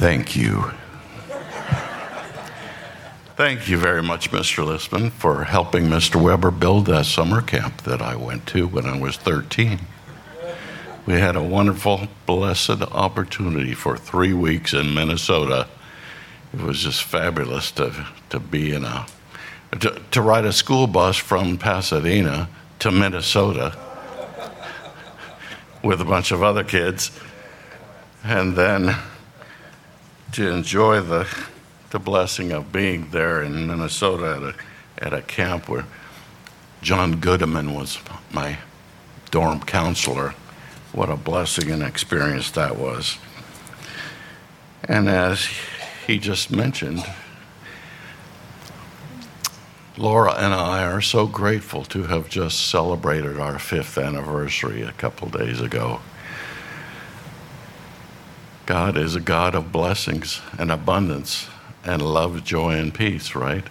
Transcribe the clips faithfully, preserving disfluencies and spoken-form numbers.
Thank you. Thank you very much, Mister Listman, for helping Mister Weber build that summer camp that I went to when I was thirteen. We had a wonderful, blessed opportunity for three weeks in Minnesota. It was just fabulous to, to be in a, to, to ride a school bus from Pasadena to Minnesota with a bunch of other kids, and then to enjoy the the blessing of being there in Minnesota at a at a camp where John Goodman was my dorm counselor. What a blessing and experience that was. And as he just mentioned, Laura and I are so grateful to have just celebrated our fifth anniversary a couple days ago. God is a God of blessings and abundance and love, joy, and peace, right?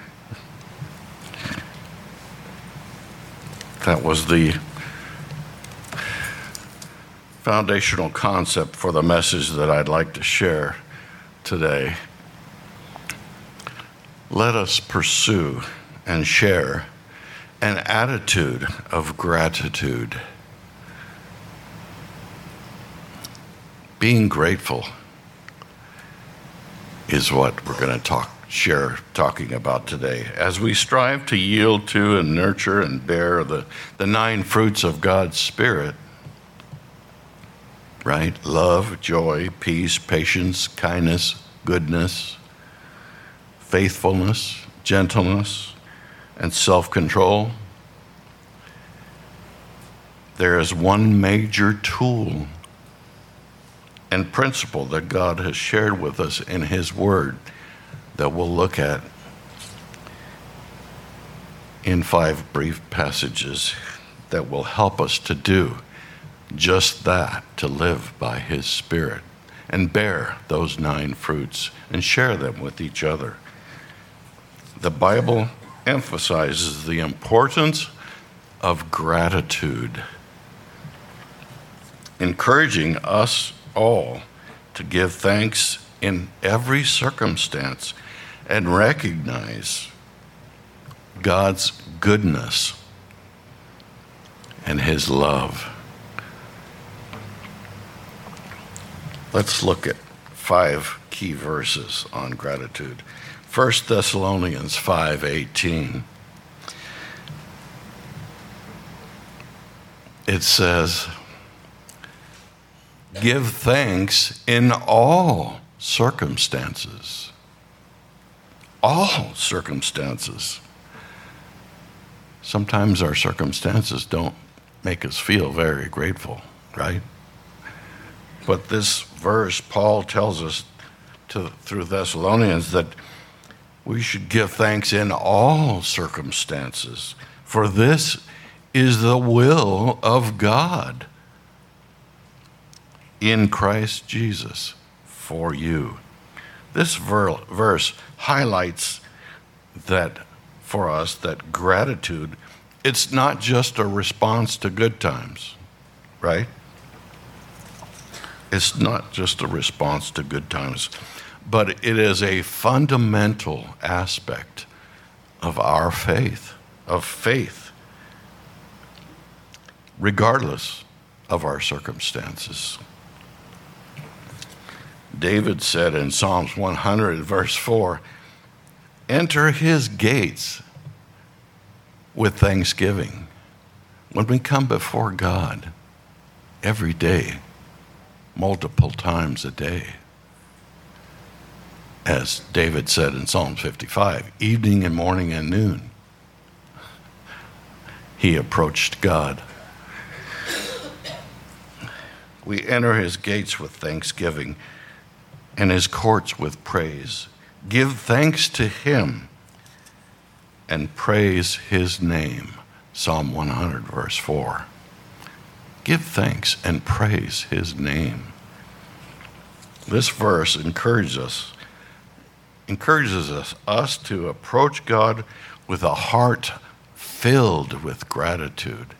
That was the foundational concept for the message that I'd like to share today. Let us pursue and share an attitude of gratitude. Being grateful is what we're going to talk, share, talking about today. As we strive to yield to and nurture and bear the, the nine fruits of God's Spirit, right? Love, joy, peace, patience, kindness, goodness, faithfulness, gentleness, and self-control. There is one major tool and principle that God has shared with us in His Word that we'll look at in five brief passages that will help us to do just that, to live by His Spirit and bear those nine fruits and share them with each other. The Bible emphasizes the importance of gratitude, encouraging us all to give thanks in every circumstance and recognize God's goodness and His love. Let's look at five key verses on gratitude. First Thessalonians five eighteen. It says, give thanks in all circumstances. All circumstances. Sometimes our circumstances don't make us feel very grateful, right? But this verse, Paul tells us to, through Thessalonians that we should give thanks in all circumstances, for this is the will of God in Christ Jesus for you. This ver- verse highlights that for us that gratitude, it's not just a response to good times, right? It's not just a response to good times, but it is a fundamental aspect of our faith, of faith, regardless of our circumstances. David said in Psalms one hundred, verse four, enter His gates with thanksgiving. When we come before God every day, multiple times a day, as David said in Psalm fifty-five, evening and morning and noon, he approached God. We enter His gates with thanksgiving and His courts with praise. Give thanks to Him and praise His name. Psalm one hundred, verse four. Give thanks and praise His name. This verse encourages us, encourages us, us to approach God with a heart filled with gratitude,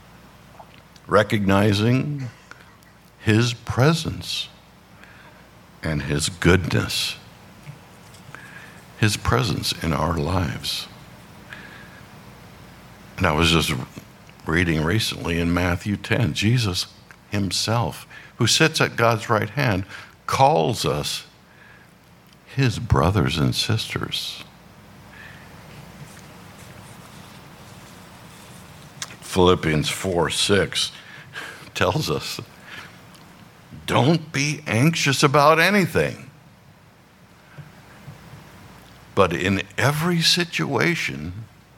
recognizing His presence and his goodness, his presence in our lives. And I was just reading recently in Matthew ten, Jesus himself, who sits at God's right hand, calls us his brothers and sisters. Philippians four six tells us, don't be anxious about anything, but in every situation,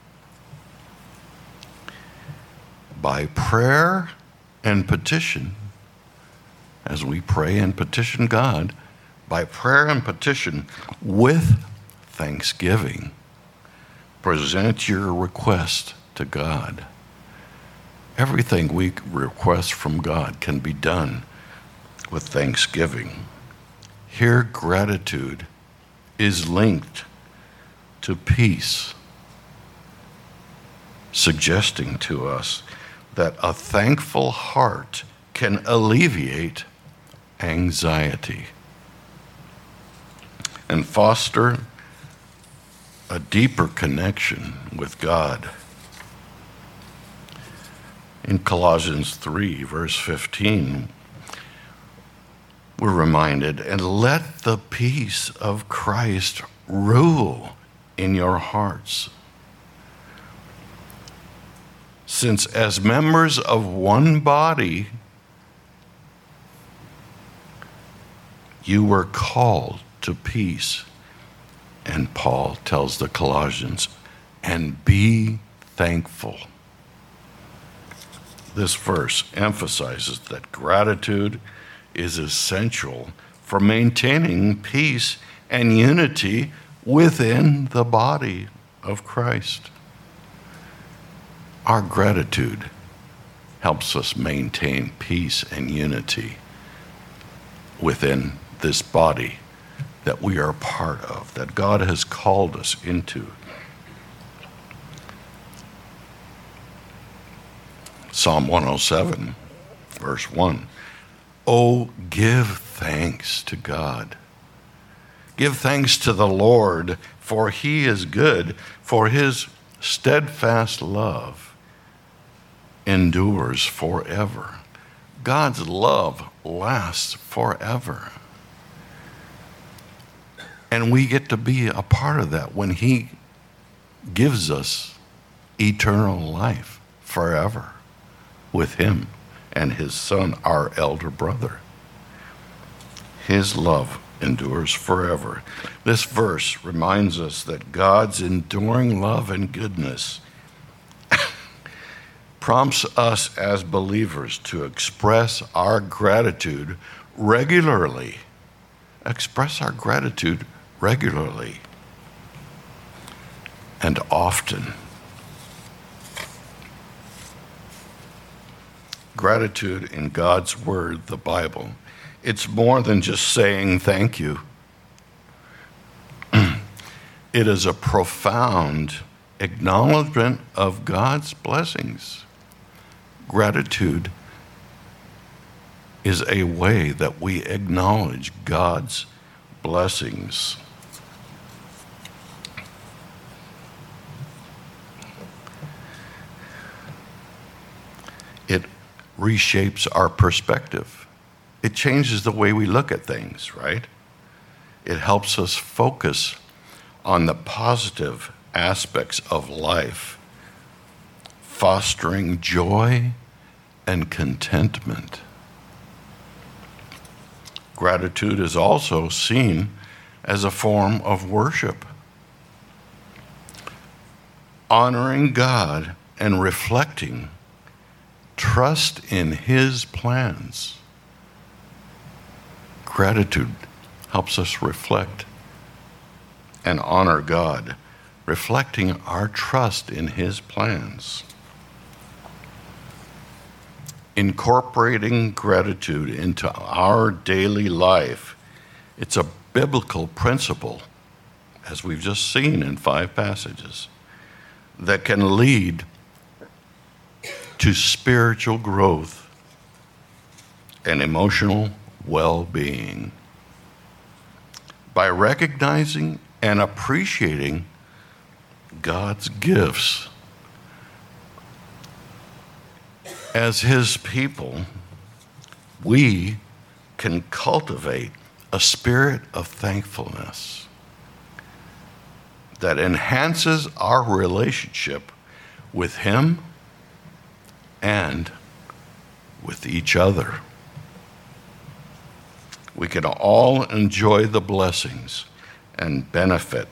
by prayer and petition, as we pray and petition God, by prayer and petition with thanksgiving, present your request to God. Everything we request from God can be done with thanksgiving. Here, gratitude is linked to peace, suggesting to us that a thankful heart can alleviate anxiety and foster a deeper connection with God. In Colossians three, verse fifteen, we're reminded, and let the peace of Christ rule in your hearts. Since as members of one body, you were called to peace. And Paul tells the Colossians, and be thankful. This verse emphasizes that gratitude is essential for maintaining peace and unity within the body of Christ. Our gratitude helps us maintain peace and unity within this body that we are part of, that God has called us into. Psalm one oh seven, verse one. Oh, give thanks to God. Give thanks to the Lord, for he is good, for his steadfast love endures forever. God's love lasts forever. And we get to be a part of that when he gives us eternal life forever with him and his son, our elder brother. His love endures forever. This verse reminds us that God's enduring love and goodness prompts us as believers to express our gratitude regularly. Express our gratitude regularly and often. Gratitude in God's word, the Bible, it's more than just saying thank you. It is a profound acknowledgement of God's blessings. Gratitude is a way that we acknowledge God's blessings. It reshapes our perspective. It changes the way we look at things, right? It helps us focus on the positive aspects of life, fostering joy and contentment. Gratitude is also seen as a form of worship, honoring God and reflecting trust in his plans. Gratitude helps us reflect and honor God, reflecting our trust in his plans. Incorporating gratitude into our daily life, it's a biblical principle, as we've just seen in five passages, that can lead to spiritual growth and emotional well-being. by recognizing and appreciating God's gifts. As His people, we can cultivate a spirit of thankfulness that enhances our relationship with Him and with each other. We can all enjoy the blessings and benefit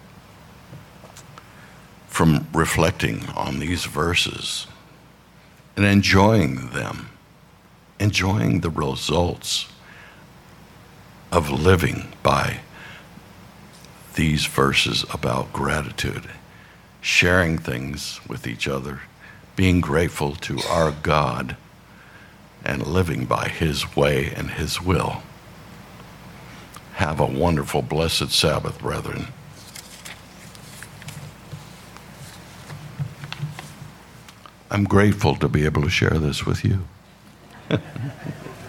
from reflecting on these verses and enjoying them, enjoying the results of living by these verses about gratitude, sharing things with each other, being grateful to our God, and living by His way and His will. Have a wonderful, blessed Sabbath, brethren. I'm grateful to be able to share this with you.